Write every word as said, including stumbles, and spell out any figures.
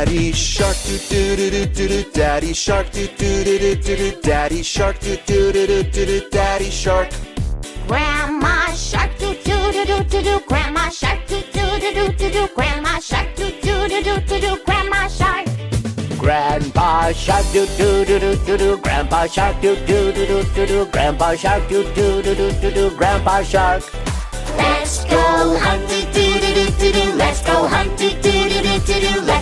Daddy shark doo doo doo doo doo doo. Daddy shark doo doo doo doo doo doo. Daddy shark doo doo doo doo doo doo. Daddy shark. Grandma shark doo doo doo doo doo doo. Grandma shark doo doo doo doo doo doo. Grandma shark doo doo doo doo doo doo. Grandma shark. Grandpa shark doo doo doo doo doo doo. Grandpa shark doo doo doo doo doo doo. Grandpa shark doo doo doo doo doo doo. Grandpa shark. Let's go hunt doo doo doo doo doo. Let's go hunt doo doo doo doo doo.